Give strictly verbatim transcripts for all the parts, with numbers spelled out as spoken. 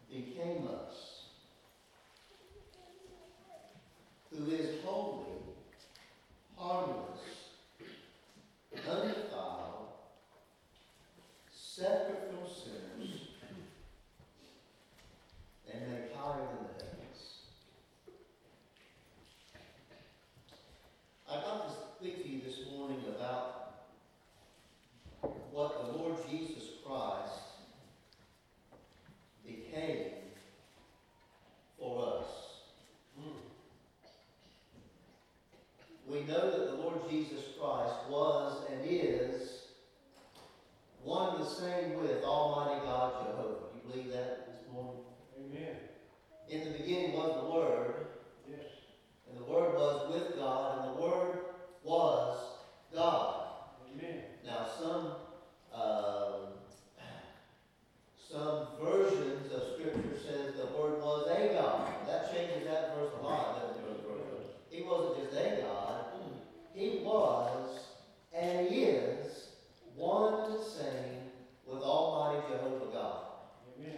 became us, who is holy, harmless, undefiled, separate from sinners, and made higher than the heavens. I'd like to speak to you this morning about what the Lord Jesus Christ became for us. We know that the Lord Jesus Christ was and is one and the same with Almighty God Jehovah. Do you believe that this morning? Amen. In the beginning was the Word, Yes. and the Word was with God, and the Word was God. Amen. Now, some um, some versions of Scripture says the Word was a God. That changes that verse a lot, doesn't it, Brother Brooks? He wasn't just a God. He was and is one and the same with Almighty Jehovah God. Amen.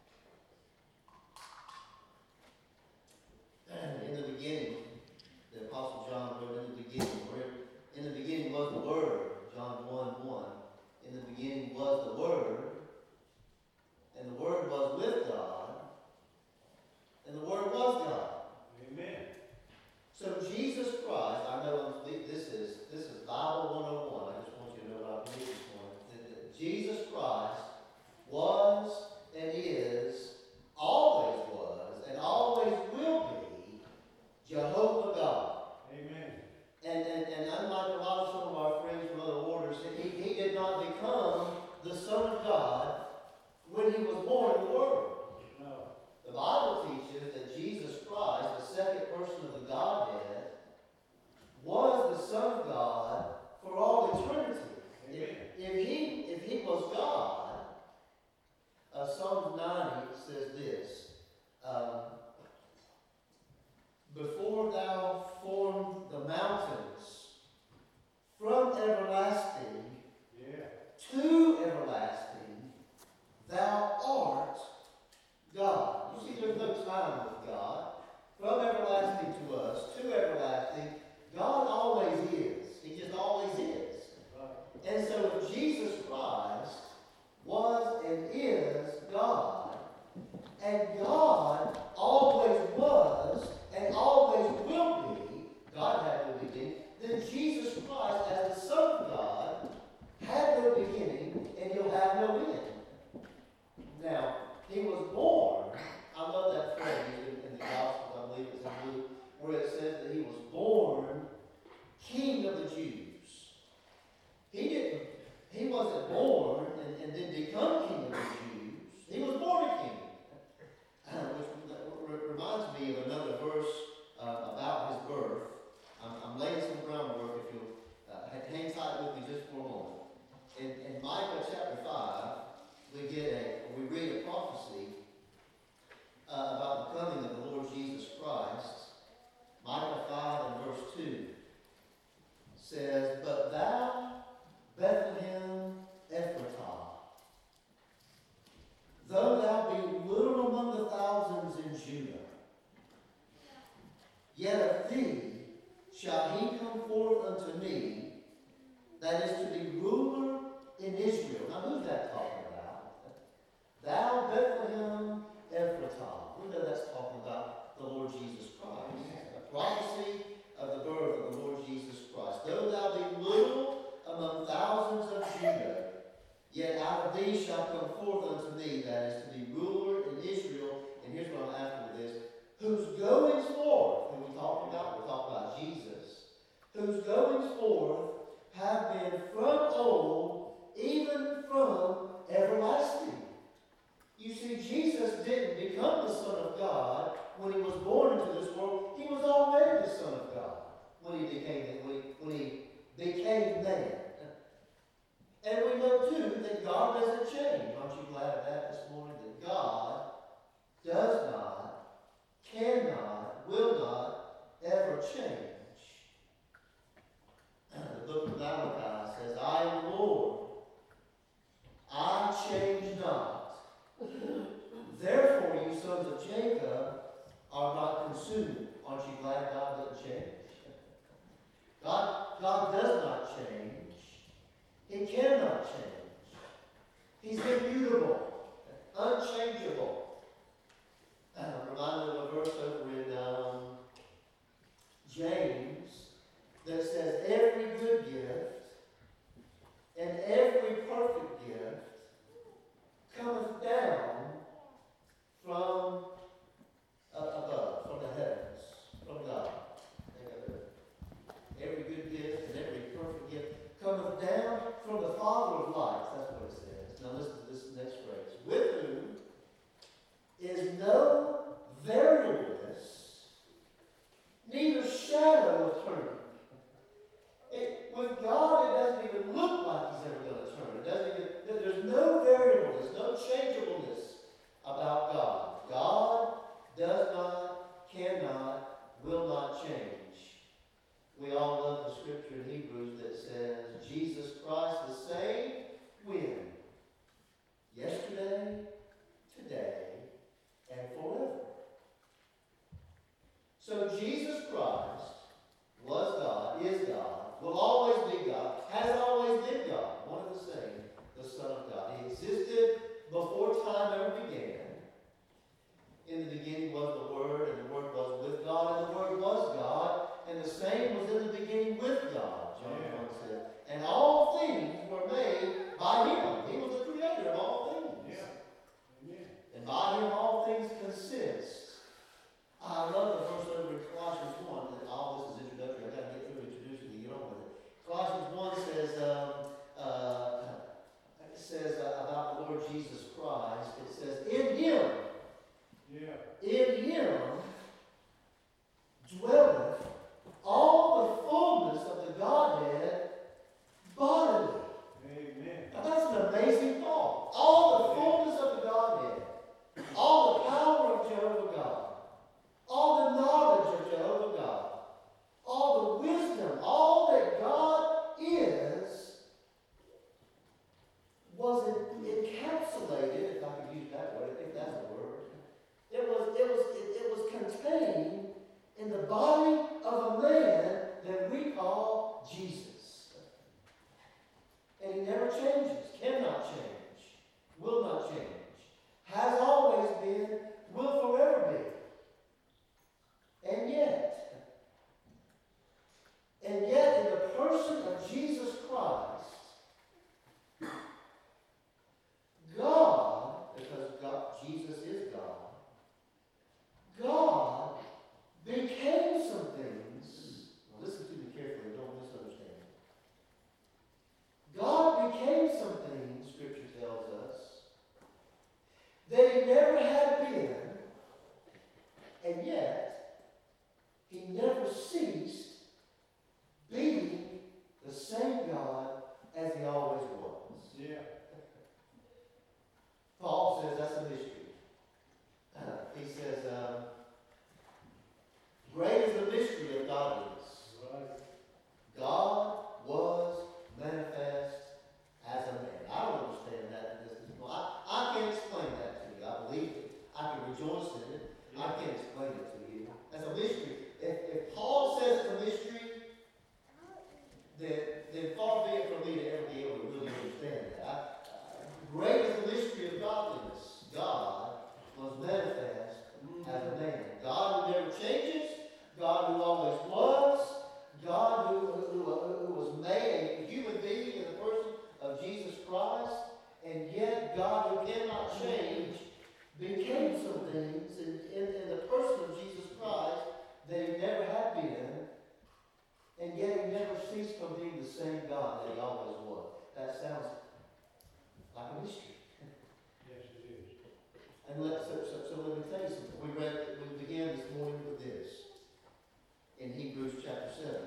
And in the beginning, the Apostle John wrote in the beginning, where in the beginning was the Word, John one one. In the beginning was the Word, and the Word was with God, and the Word was God. Amen. So Jesus Christ, I know I'm speaking, this is this is Bible one oh one. I just want you to know what I believe this morning. That, that Jesus Christ was and is, always was, and always will be Jehovah God. Amen. And, and, and unlike a lot of some of our friends from other orders, he, he did not become the Son of God when he was born in the world. No. The Bible teaches that Jesus Christ, the second person of the Godhead, was the Son of God for all eternity. If, if he if he was God, uh, Psalm ninety says this, um, before thou formed the mountains from everlasting Yeah. to everlasting, thou art God. You see, there's no time with God. From everlasting to us, to everlasting, God always is. He just always is. Right. And so if Jesus Christ was and is God, and God always was and always will be, God had no beginning, then Jesus Christ, as the Son of God, had no beginning and he'll have no end. Now, he was born, I love that phrase in, in the Gospels, I believe it's in Luke, where it says that he was born King of the Jews. He didn't, he wasn't born and, and then become King of the Jews. He was born a king. Which reminds me of another verse uh, about his birth. I'm, I'm laying some groundwork if you'll uh, hang tight with me just for a moment. In, in Micah chapter five, we get a, we read a prophecy uh, about the coming of the Lord Jesus Christ. Micah five and verse two says, "But thou, Bethlehem Ephratah, though thou be little among the thousands in Judah, yet of thee shall he come forth unto me, that is to be ruler in Israel." Now who's that talking about? Thou, Bethlehem Ephratah. We know that's talking about the Lord Jesus Christ. A prophecy of the birth of the Lord Jesus Christ. "Though thou be little among thousands of Judah, yet out of thee shall come forth unto me, that is to be ruler in Israel." And here's what I'm after with this. "Whose goings forth," and we talk about, we're talking about Jesus, "whose goings forth have been from old, even from everlasting." You see, Jesus didn't become the Son of God when he was born into this world. He was already the Son of God when he became when he, when he became man. And we know too that God doesn't change. Aren't you glad of that this morning? That God does not, cannot, will not ever change. The book of Malachi says, "I am the Lord, I change not. Therefore sons of Jacob are not consumed. Aren't you glad God doesn't change? God, God does not change. He cannot change. He's immutable, unchangeable. I'm reminded of a verse over in um, James that says, every good gift and every perfect gift cometh down from up above, from the heavens, from God. Every good gift and every perfect gift cometh down from the Father of lights. That's what it says. Now listen to this next phrase. With whom is no variableness, neither shadow of turning. It, with God, it doesn't even look like He's ever going to turn. It doesn't even, there's no variableness, no changeableness about God. God does not, cannot, will not change. We all love the scripture in Hebrews that says, Jesus Christ the same when? Yesterday, today, and forever. So Jesus Christ was God, is God, will always be God, has always been God, one and the same, the Son of God. He existed before time ever began. In the beginning was the Word, and the Word was with God, and the Word was God, and the same was in the beginning with God, John Yeah. one said. And all things were made by Him. He was the creator of all things. Yeah. Amen. And by Him all things consist. I love the verse over in Colossians one, that all this is introductory. I've got to get through introducing to get on with it. Colossians one says, um, uh, it says uh, about the Lord Jesus Christ, it says, in Him, Yeah. in Him dwelleth all the fullness of the Godhead bodily. Amen. Now that's an amazing thought. All the fullness of the Godhead, all the power of Jehovah God, all the knowledge of Jehovah God, all the wisdom, all that God is, was encapsulated, if I could use that word, I think that's the word. It was, it was, it, it was contained in the body of a man that we call Jesus. And He never changes, cannot change, will not change, has always been, will forever be. And yet, and yet in the person of Jesus Christ, God, because God, Jesus is God, God became some things. Now listen to me carefully, don't misunderstand. God became some things, Scripture tells us, that He never had been, and yet He never ceased being the same God as He always was. Yeah. Paul says that's a mystery. Uh, he says, um, great is the mystery of godliness. Right. God was manifest as a man. I don't understand that. This is, I, I can't explain that to you. I believe it. I can rejoice in it. I can't explain it to you. That's a mystery. If, if Paul says it's a mystery, then, then far be it from me to ever be able to really understand that. I, uh, great is the mystery of godliness. God was manifest as a man. God who never changes. God who always was. God who, who, who was made a human being in the person of Jesus Christ. And yet God who cannot change became some things in, in, in the person of Jesus Christ that He never had been. And yet He never ceased from being the same God that He always was. That sounds like a mystery. Yes, it is. And let, so, so, so let me tell you something. We read, we began this morning with this in Hebrews chapter seven,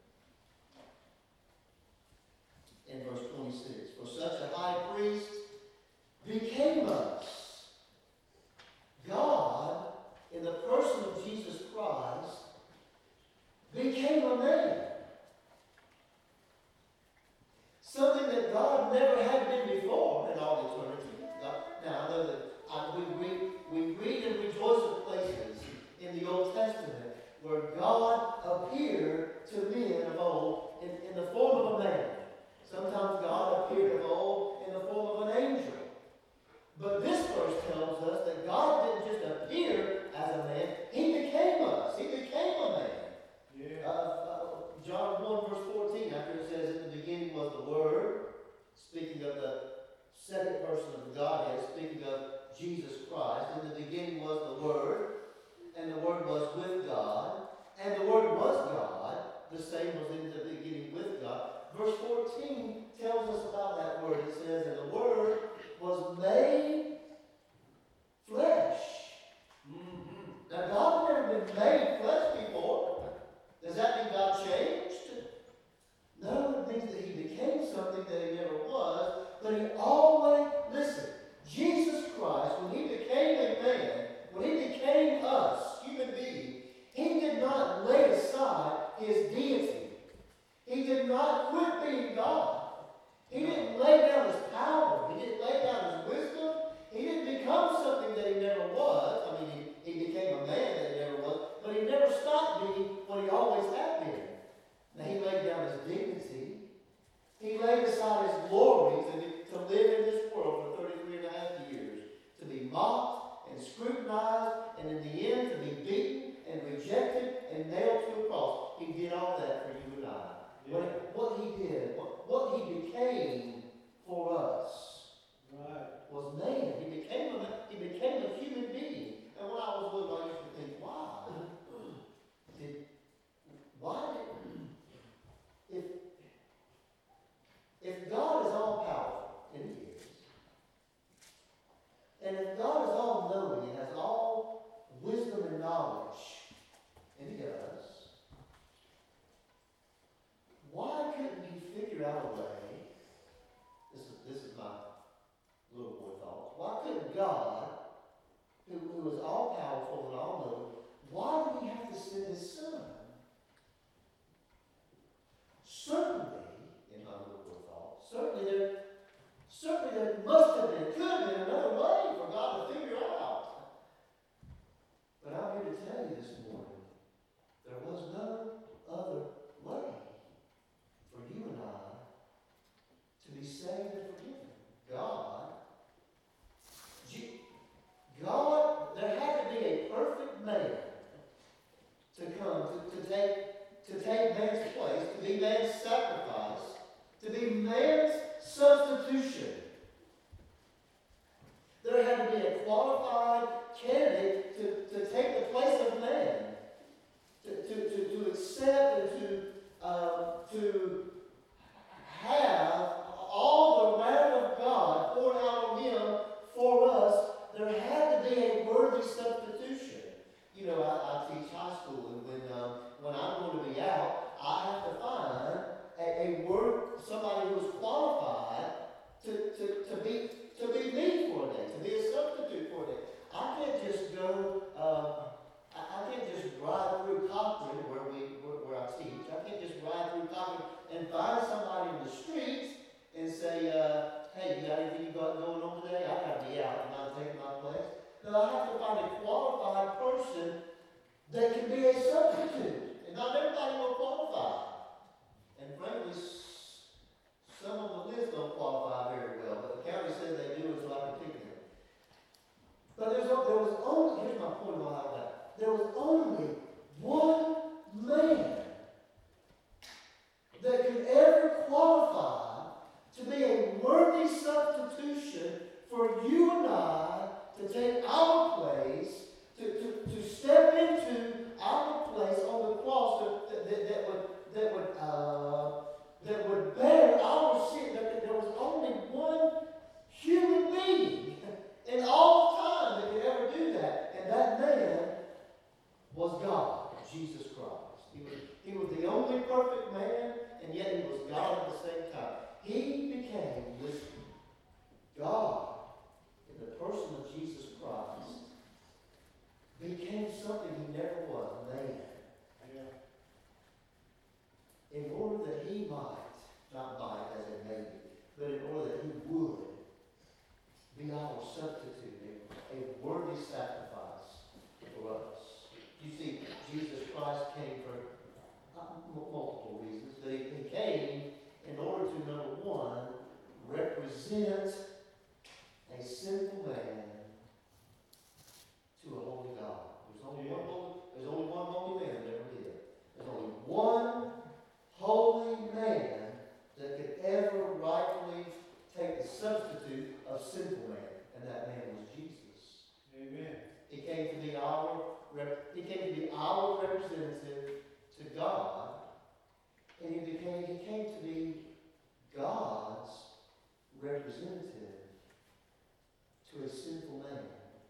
in verse twenty-six. For such a high priest became us. God, in the person of Jesus Christ, became a man, In the beginning was the Word, and the Word was with God, and the Word was God. The same was in the beginning with God. Verse fourteen tells us about that Word. It says, and the Word was made flesh. Mm-hmm. Now, God never been made flesh before. Does that mean God changed? No, it means that he became something that he never was, but he always, listen, Jesus Christ, when he became a man, when he became us, human beings, he did not lay aside his deity. He did not quit being God. He didn't lay down his power. He didn't lay down his wisdom. He didn't become something that he never was. I mean, he, he became a man that he never was, but he never stopped being what he always had been. Now, he laid down his dignity. He laid aside his glory to, be, to live in this world for thirty-three and a half years, to be mocked and scrutinized, and in the end to be beaten and rejected and nailed to a cross. He did all that for you and I. Yeah. What, what he did, what, what he became for us Right. was man. He became a, he became a human being. And when I was little, I used to think, why? Did, why did, if, if God is all powerful, and he is, and if God is all knowing and has all wisdom and knowledge, and he does, why couldn't he figure out a way? This is, this is my little boy thoughts. Why couldn't God, who, who is all powerful and all knowing, why did he have to send his son? Certainly, in my little boy thoughts, certainly there, certainly there must have been, could have been another way for God to figure out. But I'm here to tell you this morning, there was no other way for you and I to be saved and forgiven. God, God, there had to be a perfect man to come, to, to take to take man's place, to be man's sacrifice, to be man's substitution. There had to be a qualified candidate to, to take the place of man, to, to, to, to accept and to, uh, to have all the wrath of God poured out on him for us. There had to be a worthy substitution. You know, I, I teach high school, and when um, when I'm going to be out, I have to find a, a word, somebody who is qualified to, to, to be to be me for a day, to be a substitute for a day. I can't just go. Uh, I, I can't just ride through Cochran, where we where, where I teach. I can't just ride through Cochran and find somebody in the streets and say, uh, "Hey, you got anything you got going on today? I got to be out. Am I taking my place?" No, I have to find a qualified person that can be a substitute. And not everybody will qualify. And frankly, some of the lists don't qualify very well, but the county says they do, and so I can pick them. But there's, there was only, here's my point about all that. There was only one man that could ever qualify to be a worthy substitution for you and I to take our place, to, to, to step into our place on the cross that, that, that would that would uh, that would bear our sin. That there was only one human being in all time that could ever do that, and that man was God, Jesus Christ. He was he was the only perfect man, and yet he was God at the same time. He became, listen, God in the person of Jesus Christ. Became something he never was, man. Yeah. In order that he might, not might as in maybe, but in order that he would be our substitute, a, a worthy sacrifice for us. You see, Jesus Christ came for uh, multiple reasons, but he, he came in order to, number one, represent a sinful man to a holy God. There's only one holy, there's came to be our rep- He came to be our representative to God, and he became He came to be God's representative to a sinful man.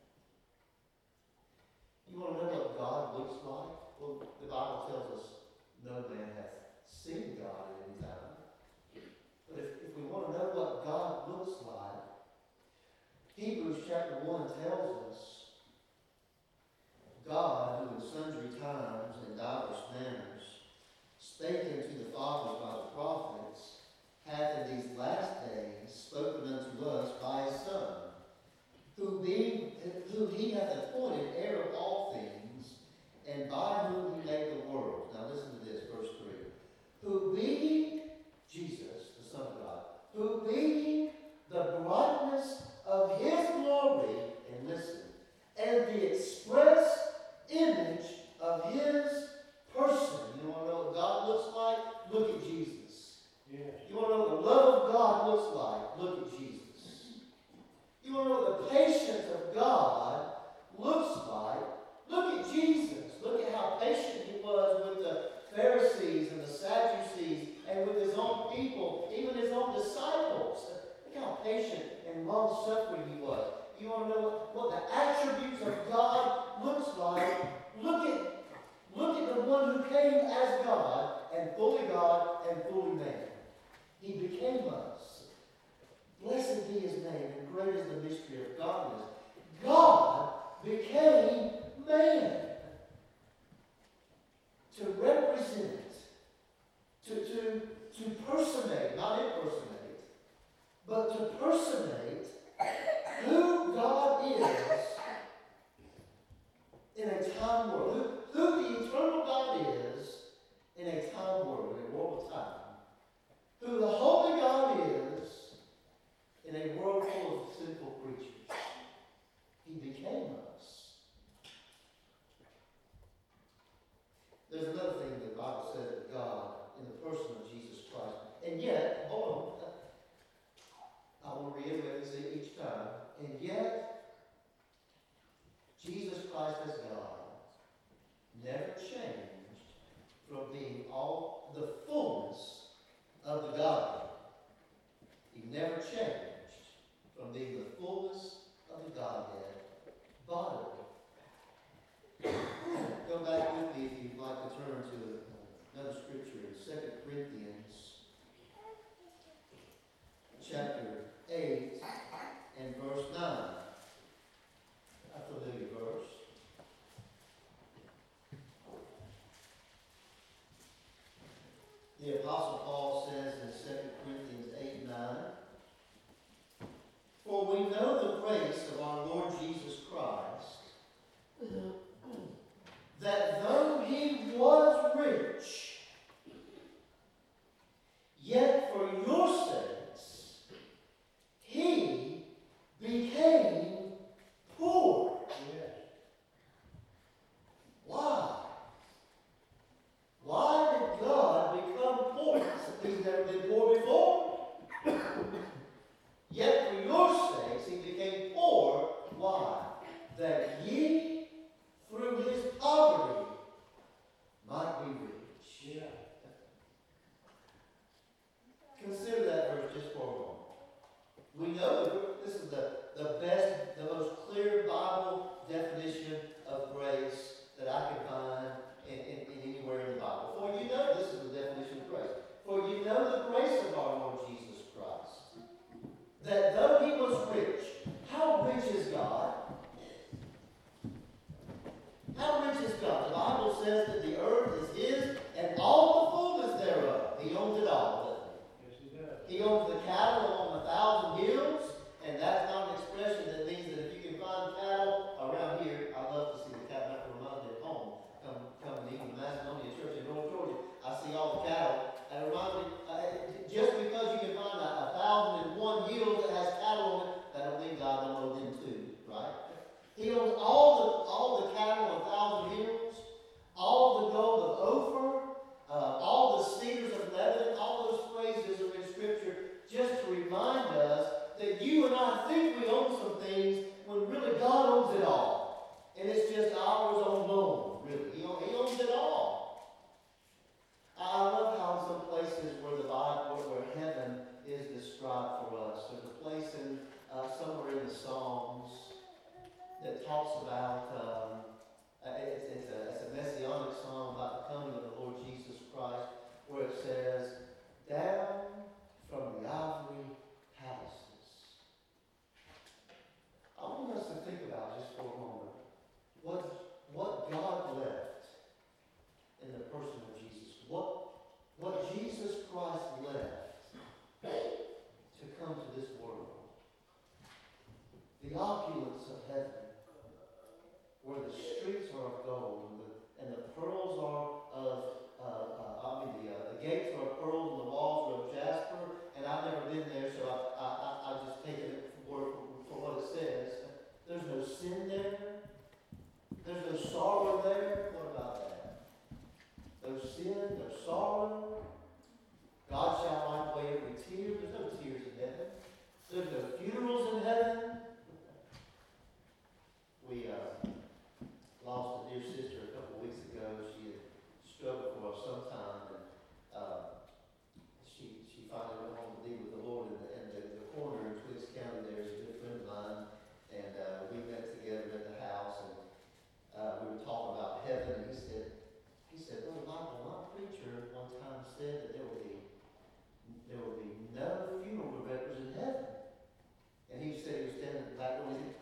You want to know what God looks like? Well, the Bible tells us no man hath seen God at any time. But if, if we want to know what God looks like, Hebrews chapter one tells us God, who in sundry times and divers manners spake unto the fathers by the prophets, hath in these last days spoken unto us by his Son, who being who he hath appointed heir of all things, and by whom he made the world. Now listen to this, verse three. Who being Jesus, the Son of God, who being the brightness of his glory, and listen, and the express image of his person. You want to know what God looks like? Look at Jesus. Yes. You want to know what the love of God looks like? Look at Jesus. You want to know what the patience of God looks like? Look at Jesus. Look at how patient he was with the Pharisees and the Sadducees and with his own people, even his own disciples. Look how patient and long-suffering he was. You want to know what, what the attributes of God looks like? Look at, look at the one who came as God and fully God and fully man. He became us. Blessed be his name, and great is the mystery of godliness. God became man to represent, to, to, to personate, not impersonate, but to personate who God is in a time world, who, who the eternal God is in a time world, in a world of time, who the holy God is in a world full of sinful creatures. He became us. There's another thing the Bible says of God in the person of Jesus Christ. And yet, hold on, I want to reiterate this each time. And yet, Jesus Christ as God never changed from being all the fullness of the Godhead. He never changed from being the fullness of the Godhead bodily. Go back with me if you'd like to turn to another scripture in Second Corinthians chapter eight and verse nine. A familiar verse. The Apostle Paul says in Second Corinthians eight nine, for we know the grace of our Lord Jesus Christ, that though he was rich, yet for your sakes he became poor. Yes. Why? Why did God become poor? He's never been poor before. Yet for your sakes he became poor. Why? That ye through his poverty might be rich. Yeah. Consider that verse just for a moment. We know that this is the, the best, the most clear Bible definition of grace that I can find in, in, in anywhere in the Bible. For you know, this is the definition of grace. For you know the grace of our Lord Jesus Christ, that though he was rich, how rich is God? How rich is God? The Bible says that the earth is his and all the fullness thereof. He owns it all, doesn't he? Yes, he does. He owns the cattle on a thousand hills, and that's not an expression that means that if you can find cattle around here, I love to see the cattle. That reminds me of home. Come, come to Eagle Macedonia Church in North Georgia. I see all the cattle. And it reminds me, uh, just because you can find a, a thousand and one hill that has cattle on it, that don't mean God don't own them too, right? He owns all the all the cattle on a thousand hills, all the gold, the about, um, uh, it's, it's, a, it's a messianic song about the coming of the Lord Jesus Christ, where it says, down from the ivory palaces. I want us to think about just for a moment what, what God left in the person of Jesus. What, what Jesus Christ left to come to this world. The opulence of heaven, where the streets are of gold and the, and the pearls are of, uh, uh, I mean, the, uh, the gates are of pearls and the walls are of jasper. And I've never been there, so I, I, I, I just take it for, for what it says. There's no sin there. There's no sorrow there. What about that? No sin, no sorrow. God shall wipe away every tear. There's no tears in heaven. There's no funerals in heaven. We uh, lost a dear sister a couple of weeks ago. She had struggled for some time, and uh, she she finally went home to be with the Lord. And the, and the, the coroner in Twiggs County there is a good friend of mine, and uh, we met together at the house, and uh, we were talking about heaven. And he said, he said, "Brother Michael, my preacher one time said that there will be there will be no funeral directors in heaven." And he said he was standing in the back door. He said,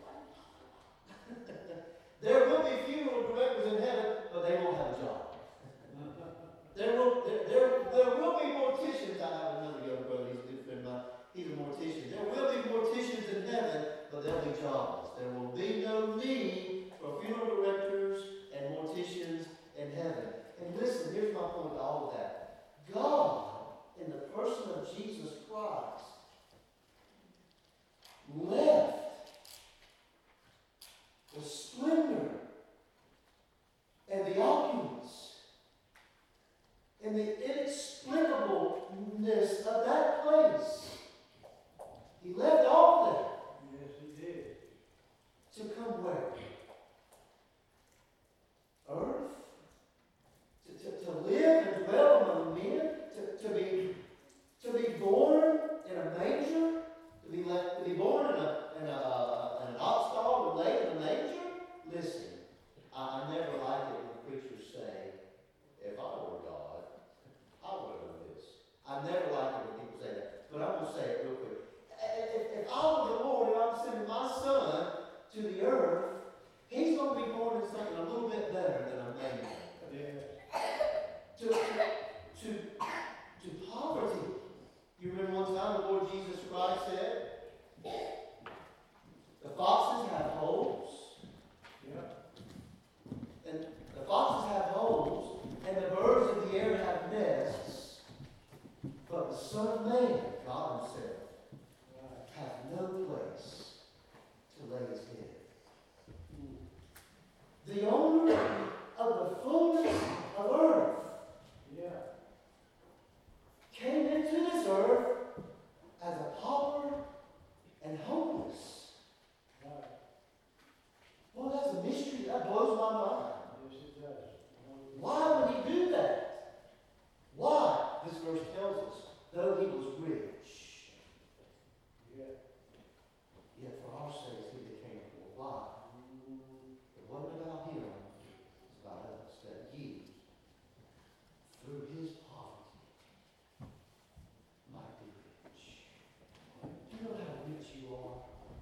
there will be funeral directors in heaven, but they won't have a job. there, will, there, there, there will be morticians. I have another young brother, he's a good friend of mine. He's a mortician. There will be morticians in heaven, but they'll be jobless. There will be no need for funeral directors and morticians in heaven. And listen, here's my point to all of that. God, in the person of Jesus Christ, left the splendor and the opulence and the inexplicableness of that place. He left all that. Yes, he did. To come where? Earth? To, to, to live and dwell among men? To, to be to be born in a manger? To be left, to be born in a in a uh, in an ox stall and laid in a manger? Listen, I, I never like it when preachers say, "If I were God, I would have done this." I never like it when people say that, but I'm going to say it real quick. If, if I were the Lord and I'm sending my son to the earth, he's going to be born in something a little bit better than a manger. Yes. To, to, to, to poverty. You remember one time the Lord Jesus Christ said, the foxes have holes, Yeah. and the foxes have holes, and the birds of the air have nests, but the Son of Man, God himself, Right. hath no place to lay his head. The owner of the fullness of earth Yeah. came into this earth as a pauper and homeless. Right. Well, that's a mystery. That blows my mind. Yes, it does. Why would he do that? Why? This verse tells us, though he was rich, Yeah. yet for our sakes he became poor. Why? It wasn't about him. It's about us. That he, through his poverty, might be rich. Do you know how rich you are?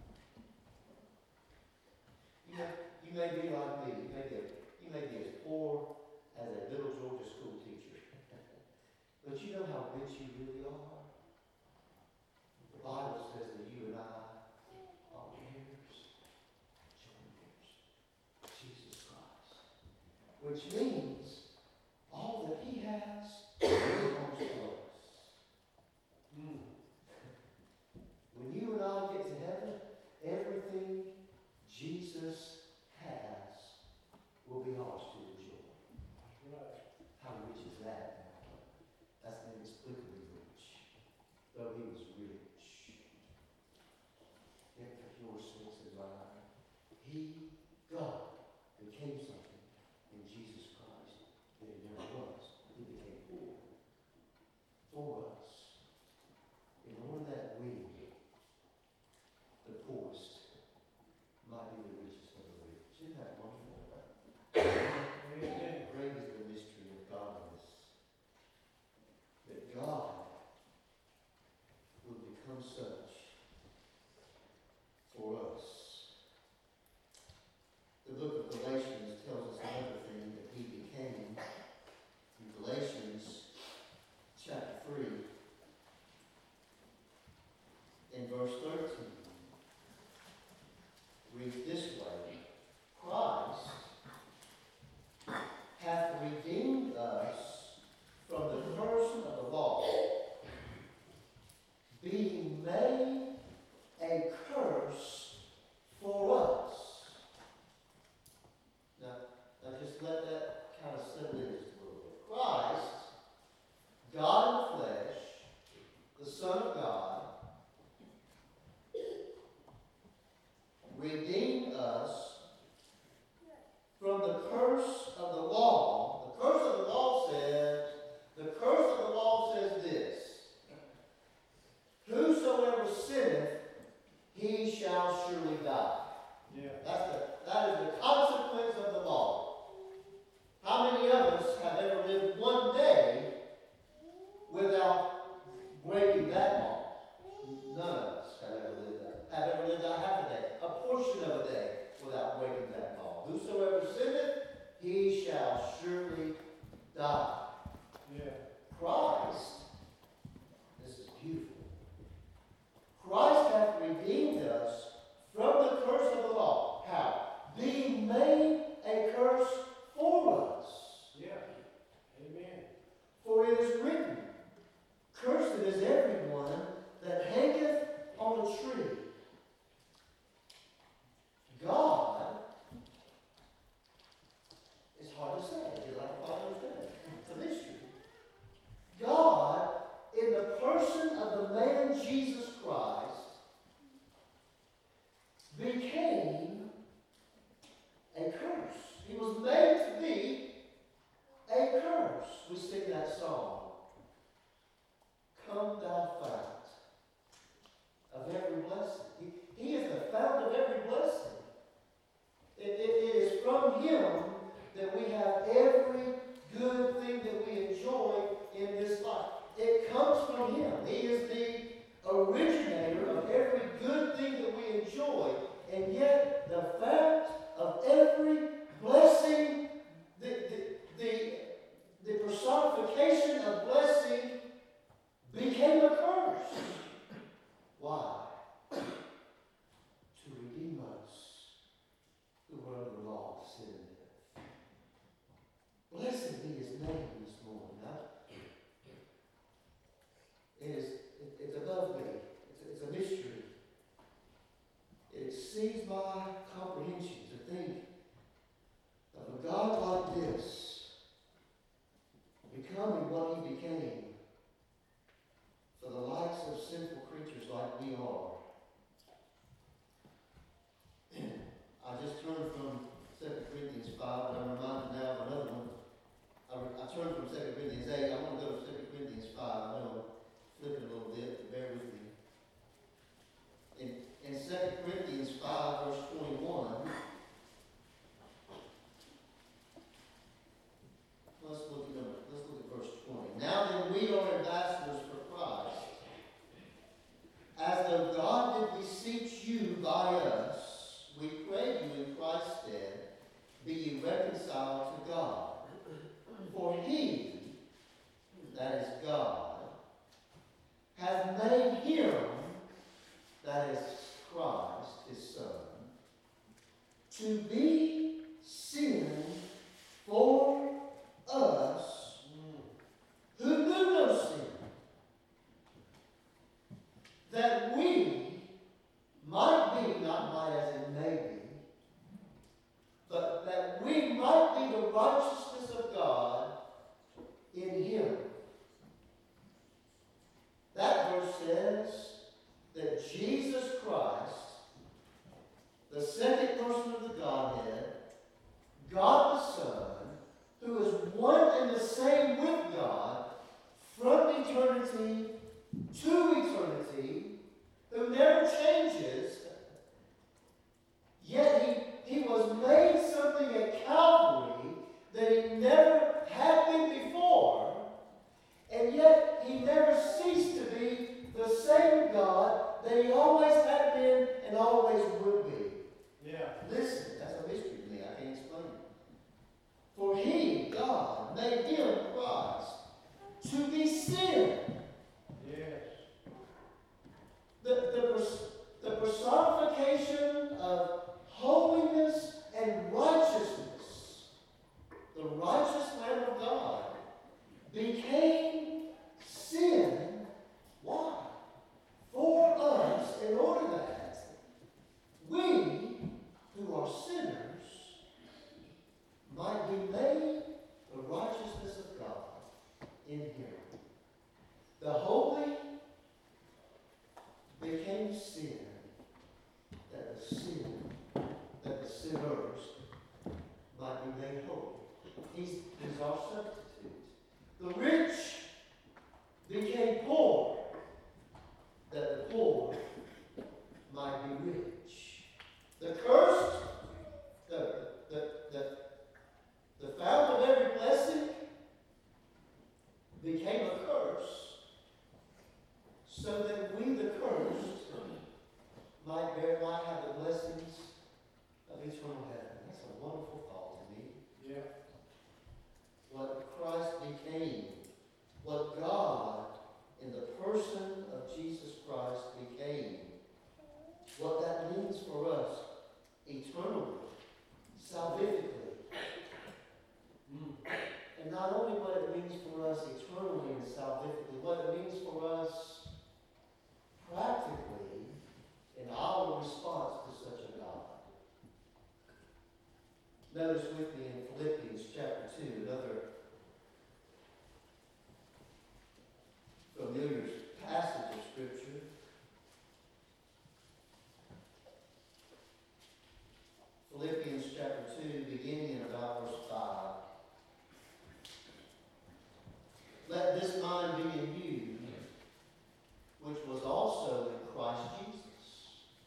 You may, you may be like me. You may be, you may be as poor as a little Georgia school teacher. But you know how rich you really are? The Bible says that you and I are heirs, joint heirs, Jesus Christ. Which means all that he has belongs to us. Mm. When you and I get to heaven, everything Jesus has will be ours to enjoy. Right. How rich is that? That's inexplicably rich. Though he was rich. Yet for your sakes and mine, he, God, became something in Jesus Christ. just let that kind of settle in just a little bit. Christ, God in the flesh, the Son of God, redeemed us from the curse of the law. The curse of the law says, the curse of the law says this: whosoever sinneth, he shall surely die. Yeah. That's the, that is the consequence of the law. How many of us have ever lived one day without breaking that law? None of us have ever lived that. Have ever lived out half a day, a portion of a day, without breaking that law. Whosoever sinneth, he shall surely die. Yeah. Christ, this is beautiful. Christ hath redeemed us from the curse of the law. How? Being made a curse for us. Yeah. Amen. For it is written, cursed is everyone that hangeth on a tree. God, it's hard to say, because I don't quite understand it. It's a mystery. God, in the person of the man Jesus Christ, became a curse. He was made to be a curse. We sing that song. Come thou fount of every blessing. He, he is the fount of every blessing. It, it, it is from him that we have every good thing that we enjoy in this life. It comes from him. He is the originator of every good thing that we enjoy. And yet, the fount of every blessing, the, the, the, the personification of blessing, became a curse. Why? To redeem us who were under the law of sin and death. Blessed be his name this morning. Huh? It is, it, it's above me. It's, it's a mystery. It exceeds my comprehension to think of a God like this becoming what he became for the likes of sinful creatures like we are. I just turned from Second Corinthians five, and I'm reminded now of another one. I, I turned from Second Corinthians eight. I want to go to Second Corinthians five. I know I'm flipping a little bit, but bear with me. In, in Second Corinthians five, verse twenty-one, let's look at number, let's look at verse twenty. Now then, we are ambassadors for Christ, as though God did beseech you by us. We pray you in Christ's stead, be ye reconciled to God. For he, that is God, hath made him, that is Christ, his Son, to be sin for us who knew no sin, that we might be, not might as in maybe, but that we might be the righteousness of God in him. That verse says that Jesus Christ, the second person of the Godhead, God the Son, who is one and the same with God from eternity to eternity, who never changes, yet he, he was made something at Calvary that he never He's, he's our substitute. The rich became poor, that the poor might be rich. The cursed, the, the, the, the fount of every blessing became a curse, so that we, the cursed, might bear, might have the blessings of eternal heaven. That's a wonderful thought to me. Yeah. What Christ became, what God in the person of Jesus Christ became, what that means for us eternally, salvifically. Mm. And not only what it means for us eternally and salvifically, what it means for us practically in our response to such a God. Notice with me in Philippians chapter two, another familiar passage of Scripture. Philippians chapter two, beginning in about verse five. Let this mind be in you, which was also in Christ Jesus,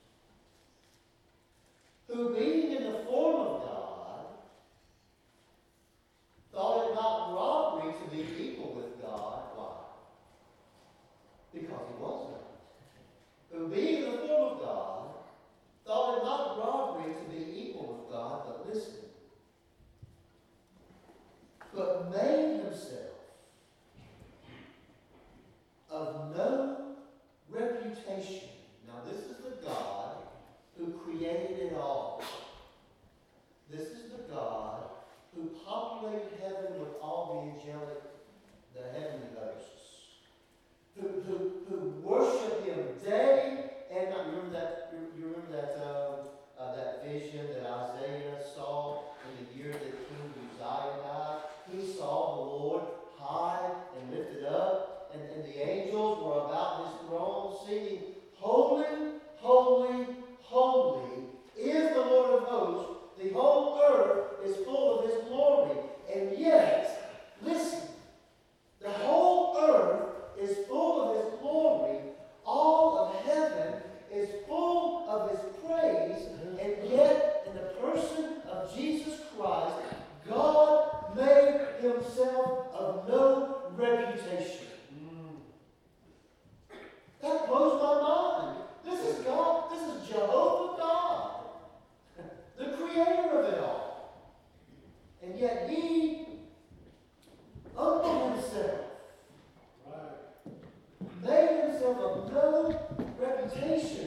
who being in the form of God, thought it not robbery to be equal with God. Why? Because he was not. Who being in the form of God, thought it not robbery to be equal with God, but listen, but made himself of no reputation. Now this is the God who created it all. This is the God who populated heaven with all the angelic, the heavenly hosts, who, who, who worship him day and night. You remember that, you, you remember that, uh, uh, that vision that Isaiah saw in the year that King Uzziah died? He saw the Lord high and lifted up, and, and the angels were about his throne singing, Holy, holy, holy is the Lord of hosts. The whole earth is full of his glory. And yet, listen, the whole earth is full of his glory. All of heaven is full of his praise. And yet, in the person of Jesus Christ, God made himself of no reputation. That blows my mind. This is God. This is Jehovah God, the creator of it all. And yet he humbled himself, Right. made himself of no reputation,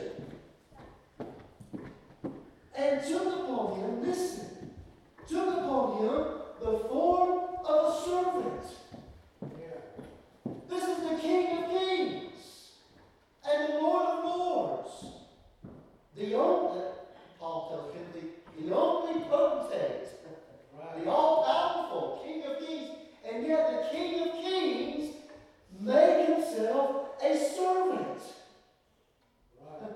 and took upon him, listen, took upon him the form of a servant. Yeah. This is the King of Kings and the Lord of Lords. The only, Paul tells Timothy, the only potentate, Right. the all-powerful King of Kings, and yet the King of Kings made himself a servant. Right.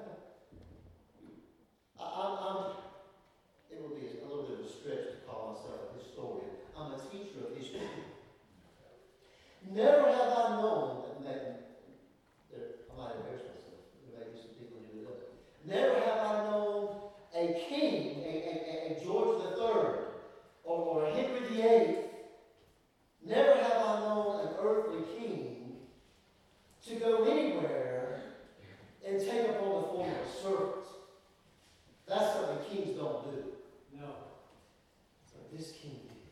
I, I'm, I'm, it would be a little bit of a stretch to call myself a historian. I'm a teacher of history. Never have I known, and that, that, I might embarrass myself, maybe some people do that. Never have I known a king, a, a, a, a George the Third, or, or a Henry the Eighth. Never have I known an earthly king to go anywhere and take upon the form of a servant. That's something kings don't do. No. But this king did.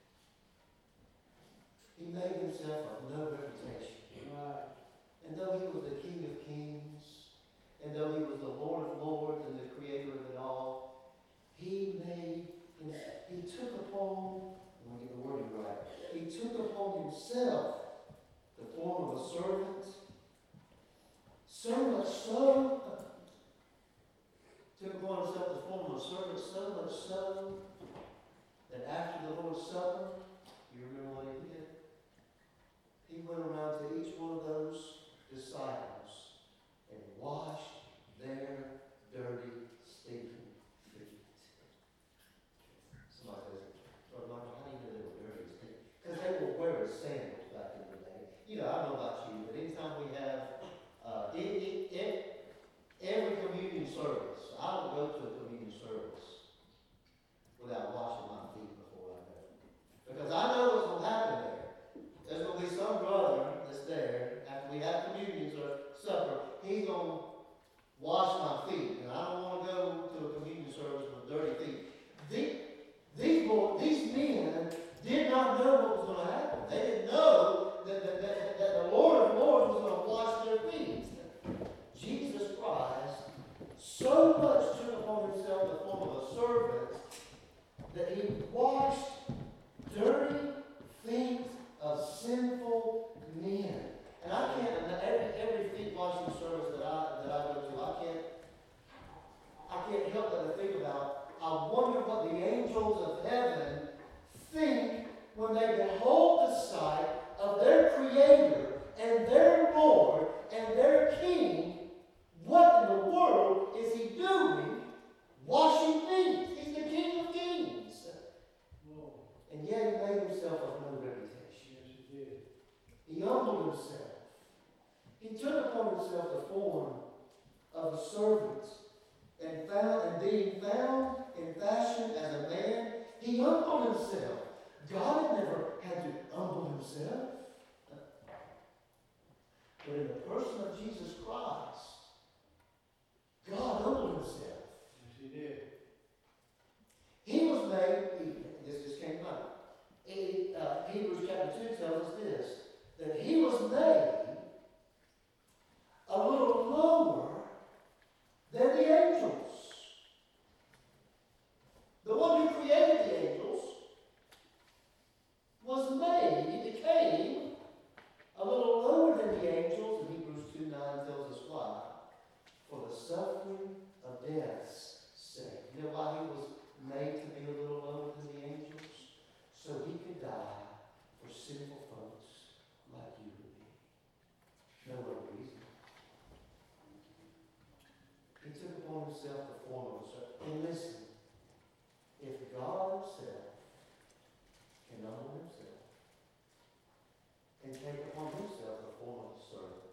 He made himself of no reputation. Right. And though he was the King of Kings, and though he was the Lord of Lords and the creator of it all, he made him, he took upon, let me get the wording right, he took upon himself the form of a servant, so much so, took upon himself the form of a servant, so much so, that after the Lord's Supper, you remember what he did? He went around to each one of those disciples and washed their dirty, stinking feet. Somebody says, Brother Michael, how do you know they were dirty? washed dirty feet of sinful men. And I can't, every, every feet washing service that I, that I go to, I can't, I can't help but to think about, I wonder what the angels of heaven think when they behold the sight of their Creator and their Lord and their King. What in the world is He doing washing feet? He's the King of Kings. Whoa. And yet He made Himself of no reputation. Yes, he did. He humbled Himself. He took upon Himself the form of a servant, and found and being found in fashion as a man, He humbled Himself. God had never had to humble Himself. But in the person of Jesus Christ, God humbled Himself. Yes, he did. He was made, he, this just came up. He, uh, Hebrews chapter two tells us this, that He was made a little lower than the angels. The one who created the angels was made, He became a little lower than the angels, and Hebrews two nine tells us why. For the suffering of death's sake. You know why He was made to be a little lower than the angels? So He could die for sinful folks like you and me. No other reason. He took upon Himself the form of a servant. And listen, if God Himself can humble Himself and take upon Himself the form of a servant,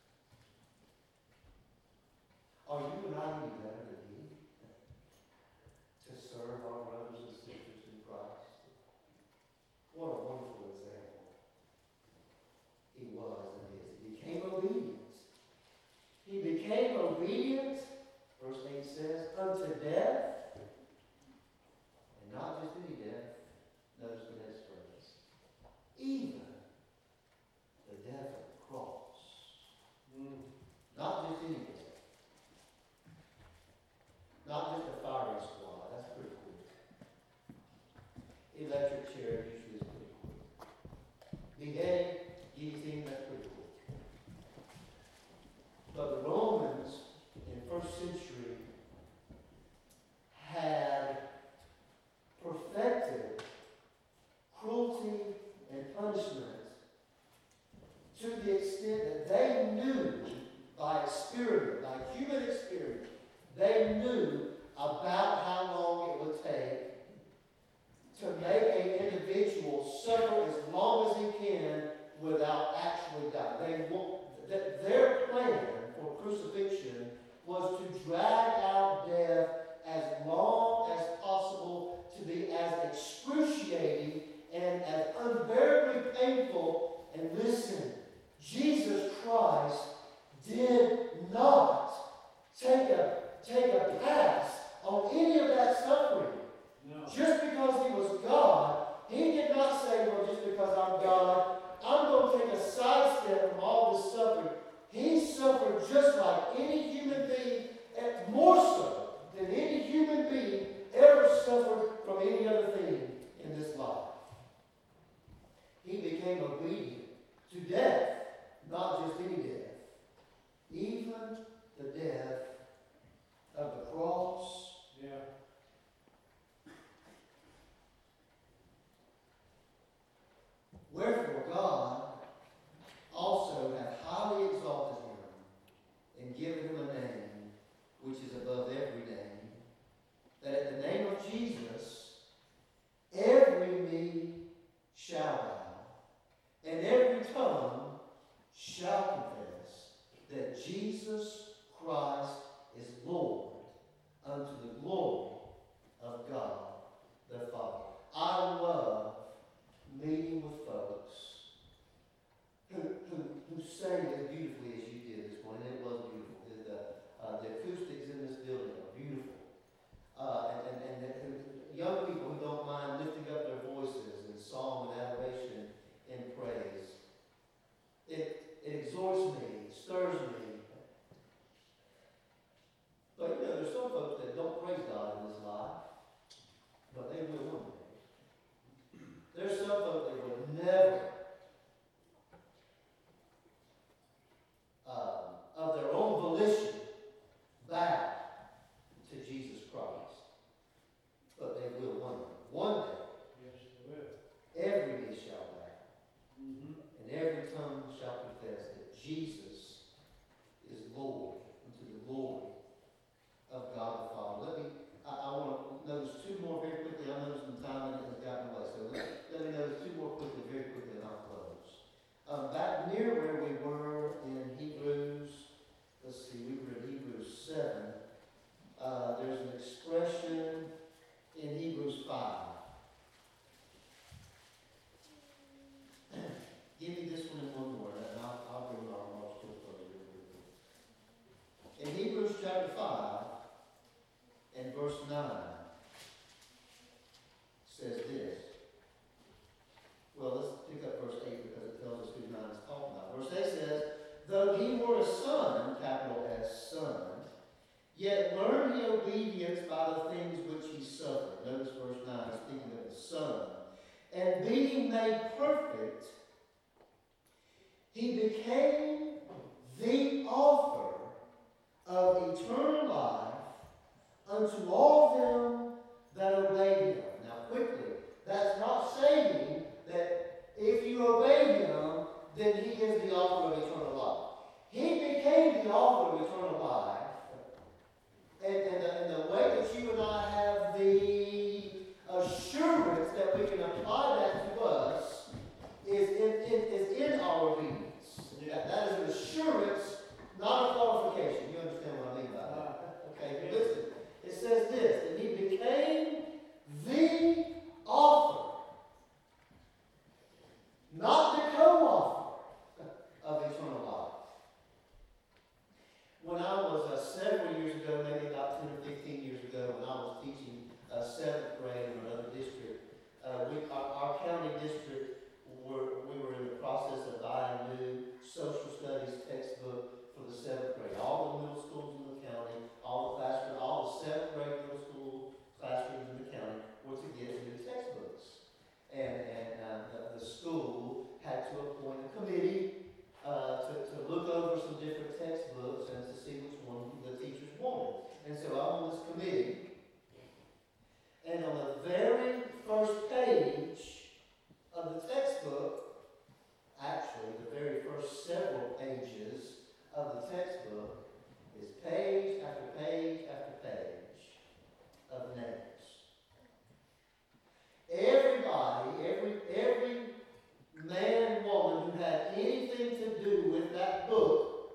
are you and I any better than He to serve our brothers and sisters in Christ? What a wonderful example He was and is. He became obedient. He became obedient, verse eight says, unto death, and not just any death. Notice the next phrase. Even the death of the cross. Mm. Not just any death. Not just a firing squad. That's pretty quick. Electric chair usually is pretty quick. Beheading, guillotine, that's pretty quick. But the Romans in first century had perfected cruelty and punishment to the extent that they knew by experiment, by human experience, they knew about how long it would take to make an individual suffer as long as he can without actually dying. They, th- their plan for crucifixion was to drag out death as long as possible, to be as excruciating and as unbearably painful. And listen, Jesus Christ did not take a, take a pass on any of that suffering. No. Just because He was God, He did not say, well, just because I'm God, I'm going to take a sidestep from all this suffering. He suffered just like any human being, and more so than any human being ever suffered from any other thing in this life. He became obedient to death, not just any death, even the death of the cross. Yeah. Wherefore God also hath highly exalted Him, and given Him a name which is above every name, that at the name of Jesus every knee shall bow, and every tongue shall confess that Jesus Christ obedience by the things which he suffered. Notice verse nine, speaking of the Son. And being made perfect, he became the author of eternal life unto all them that obey him. Now quickly, that's not saying that if you obey him, then he is the author of eternal life. He became the author of eternal life. And, and, the, and the way that you and I have the assurance that we can apply that to us is in, in, is in our obedience. That, that is an assurance, not a qualification. You understand what I mean by that? Okay, listen. It says this, that he became the author, not the co-author of eternal life. When I was uh, several years ago, maybe about ten or fifteen years ago, when I was teaching uh, seventh grade in another district, uh, we, our, our county district, were, we were in the process of buying a new social studies textbook for the seventh grade. All the middle schools in the county, all the classrooms, all the seventh grade middle school classrooms in the county were to get new textbooks. And, and uh, the, the school had to appoint a committee uh, to, to look over some different textbooks and to see which one the teachers wanted. And so I'm on this committee, and on the very first page of the textbook, actually the very first several pages of the textbook, is page after page after page of names. Everybody, every every man and woman who had anything to do with that book,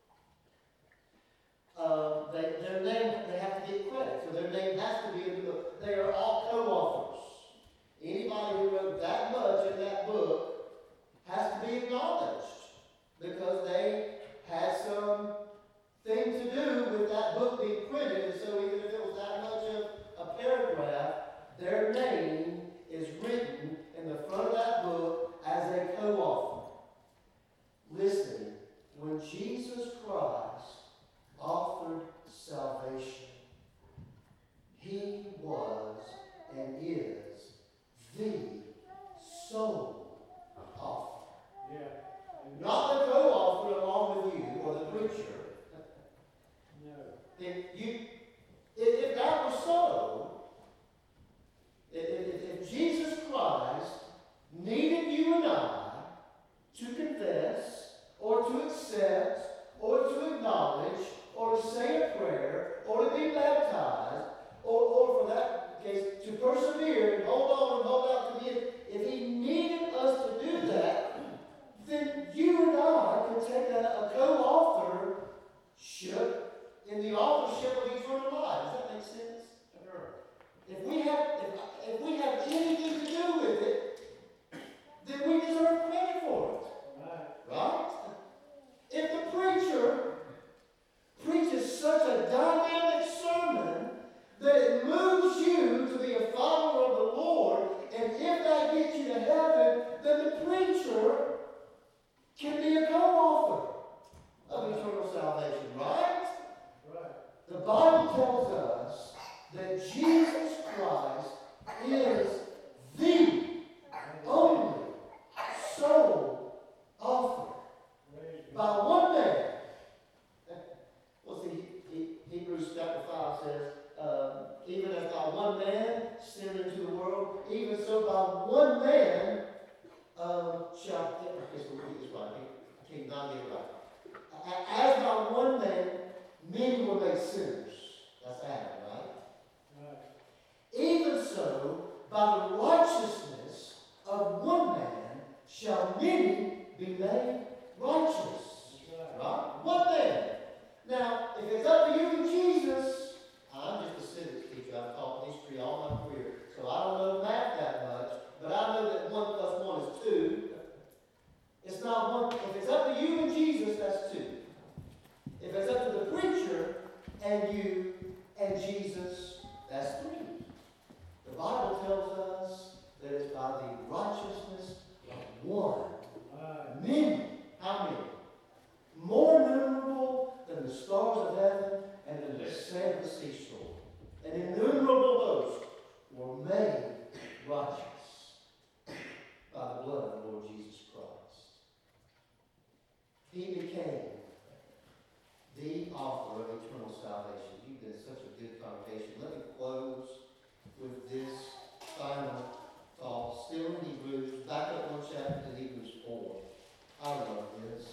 uh, they, their name, they have to get credit. So their name has to be in the book. They are all co-authors. Anybody who wrote that much in that book has to be acknowledged because they had some thing to do with that book being printed. And so even if it was that much of a paragraph, their name is written in the front of that book as a co-author. Listen, when Jesus Christ offered salvation, he was and is the sole author. Yeah. Not the co-author along with you or the preacher. No. If you, if, if that was so, if, if, if Jesus Christ needed you and I to confess or to accept or to acknowledge or to say a prayer or to be baptized or, or for that case to persevere and hold on and hold out to the end, if he needed us to do that, then you and I could take a, a co-authorship in the authorship of eternal life. Does that make sense? Sure. If we have if, if we have anything to do with it, then we deserve credit for it. Right. Right? If the preacher preaches such a dynamic sermon that it moves you to be a follower of the Lord, and if that gets you to heaven, then the preacher can be a co-author of eternal salvation, right? Right. The Bible tells us that Jesus Christ is the only sole author by one man. Well, see, he, he, Hebrews chapter five says, uh, even as by one man sin into the world, even so by one man um, shall, okay, so read this right, I can't not get it right. As by one man, many were made sinners. That's Adam, right? Right. Even so, by the righteousness of one man shall many be made righteous. Right? One man. Now, if it's up to you and Jesus, I'm just a civics teacher. I've taught history all my career, so I don't know math that much, but I know that one plus one is two. It's not one. If it's up to you and Jesus, that's two. If it's up to the preacher and you and Jesus, that's three. The Bible tells us that it's by the righteousness of one. Right. Many the blood of the Lord Jesus Christ. He became the author of eternal salvation. You've been such a good congregation. Let me close with this final thought. Still in Hebrews, back up one chapter to Hebrews four. I love this.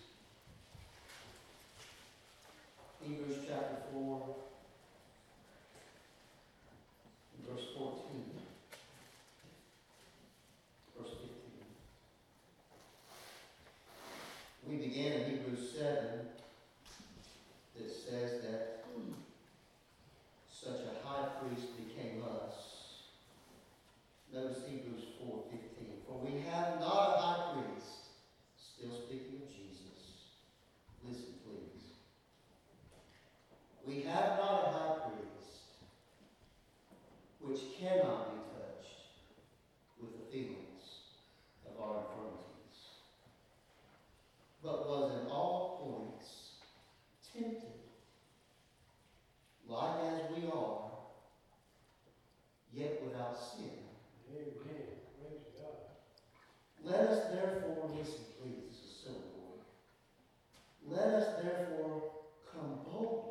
Hebrews chapter four, verse fourteen. Verse fifteen. We began in Hebrews seven that says that such a high priest became us. Notice Hebrews four fifteen. For we have not a high priest, still speaking of Jesus. Listen, please. We have not a high priest which cannot be touched with the feelings of our infirmities, but was in all points tempted, like as we are, yet without sin. Amen. Praise God. Let us therefore, listen please, this is so important. Let us therefore come boldly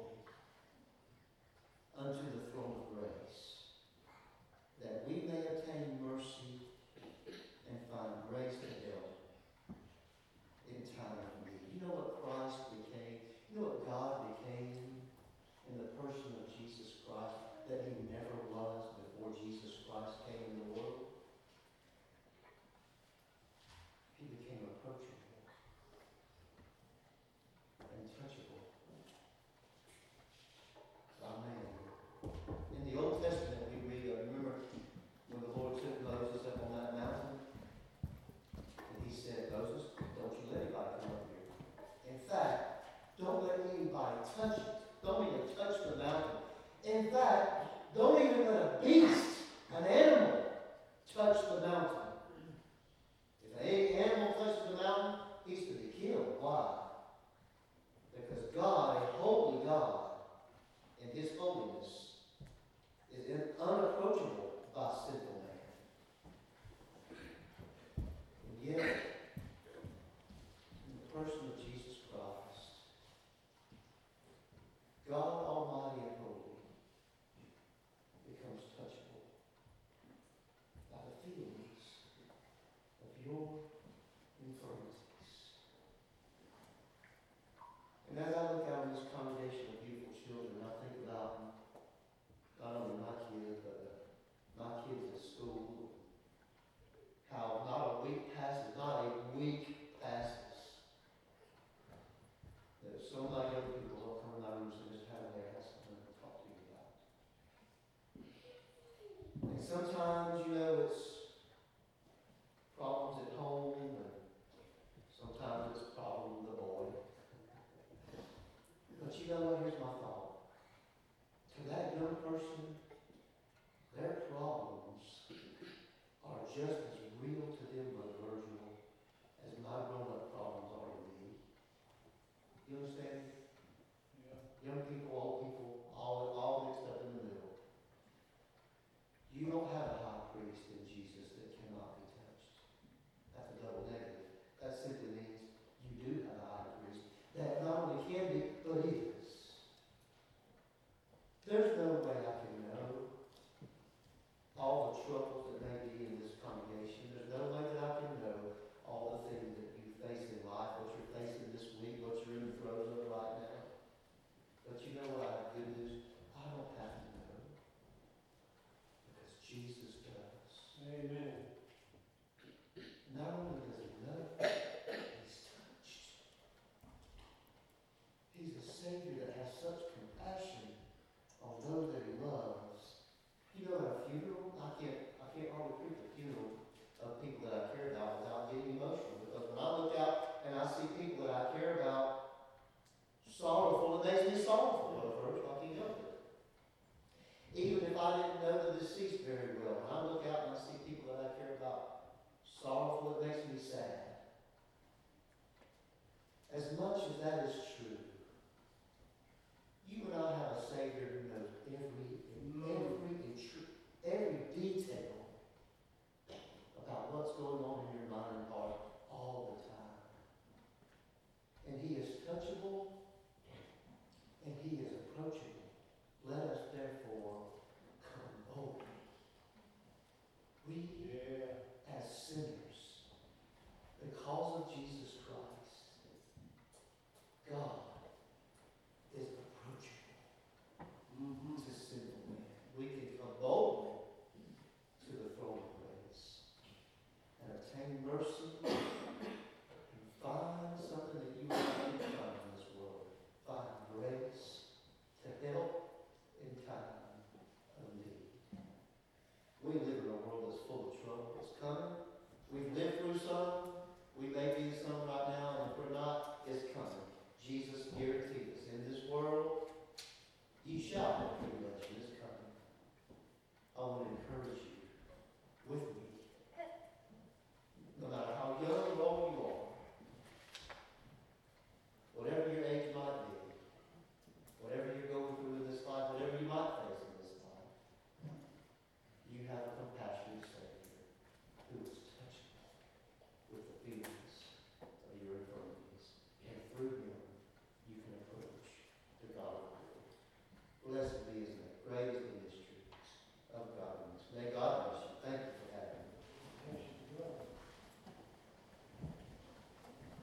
unto the throne of grace, that we may obtain mercy and find grace to help in time of need. You know what Christ became? You know what God became in the person of Jesus Christ that he never was before Jesus Christ came in the world? He became approachable and touchable. Amen. In the Old Testament we read, I remember when the Lord took Moses up on that mountain, and he said, Moses, don't you let anybody come up here. In fact, don't let anybody touch it. Don't even touch the mountain. In fact, don't even let a beast, an animal, touch the mountain. If an animal touches the mountain, he's to be killed. Why? Because God, a holy God, in his holiness, is unapproachable by sinful man. And yet, in the person of Jesus Christ, God Almighty and holy becomes touchable by the feelings of your infirmities. And as I look out in this congregation of beautiful children, I think about not only my kids, but uh, my kids at school. How not a week passes, not a week passes, that so many young people will come in my room and say, Mister Hathaway, I have something to talk to you about. And sometimes, you know, it's problems at home, and sometimes it's a problem with the boy. But you know what? Here's my thought. To that young person, their problems are just as real to them, Brother Virgil, as my grown-up problems are to me. You understand? Yeah. Young people, old people, all, all mixed up in the middle. You don't have a high priest in Jesus that cannot be touched. That's a double negative. That simply means you do have a high priest that not only can be, but is. There's no way I can know all the troubles that may be in this congregation. There's no way that I can know all the things that you face in life, what you're facing this week, what you're in the throes of right now. But you know what I have good news? I don't have to know. Because Jesus does. Amen. Not only does he know, he's touched. He's a Savior that has such compassion on those that he loves. You know, at a funeral, I can't, I can't hardly preach a funeral of people that I care about without getting emotional. Because when I look out and I see people that I care about sorrowful, it makes me sorrowful at first, like you know it. Even if I didn't know the deceased very well, when I look out and I see people that I care about sorrowful, it makes me sad. As much as that is true, you and I have a Savior who knows every, every, every detail about what's going on in your life. in mercy